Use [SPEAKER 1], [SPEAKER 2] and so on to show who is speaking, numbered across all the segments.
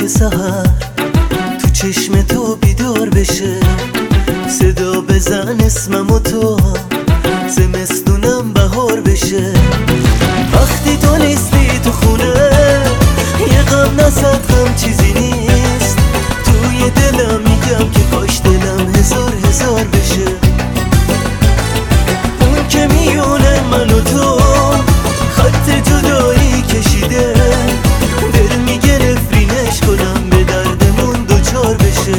[SPEAKER 1] که سحر تو چشم تو بیدار بشه، صدا بزن اسمم و تو زمستونم بهار بشه. وقتی تو نیستی تو خونه یه غم نصد غم چیزی نیست، توی دلم میگم که کاش دلم هزار هزار بشه. اون که میونه من و تو خط جدایی کشیده، دل میگه نفرینش کنم به دردمون دوچار بشه.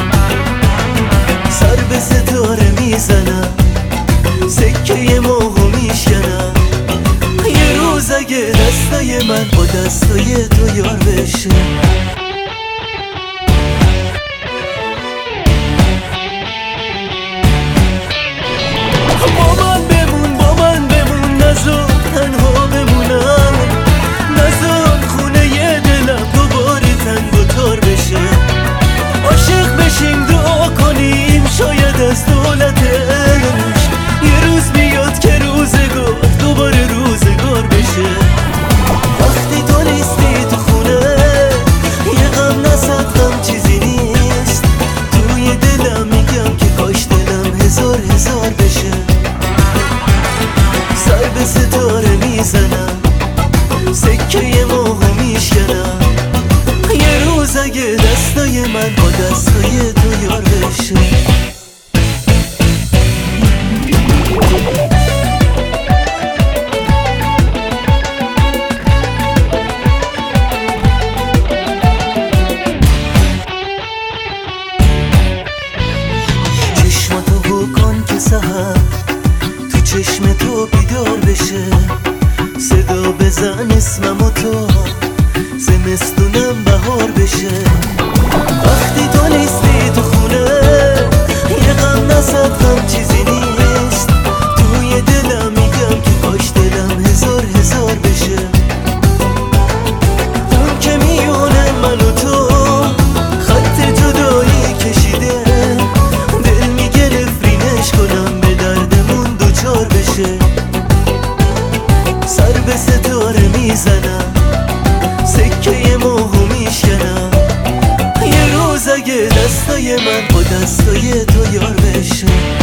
[SPEAKER 1] سر به ستاره میزنم، سکه ماهو میشکنم، یه روز اگه دستای من با دستای تو یار بشه. از دولتش یه روز میاد که روزگار دوباره روزگار بشه. وقتی تو نیستی تو خونه یه غم نصد غم چیزی نیست، توی دلم میگم که کاش دلم هزار هزار بشه. سر به ستاره میزنم، سکه ماهو میشکنم، یه روز اگه دستای من با دستای تو یار بشه. سحر تو چشم تو بیدار بشه، صدا بزن اسمم و تو زمستونم بهار بشه. وقتی تو نیستی تو خونه یه غم نصد غم چیزی نیست، توی دلم میگم که کاش دلم هزار هزار بشه. اون که میونه من و تو خط جدایی کشیده، دل میگه نفرینش کنم به دردمون دوچار بشه. سر به ستاره میزنم، سکه ماهو میشکنم، یه روز اگه دستای من با دستای تو یار بشه.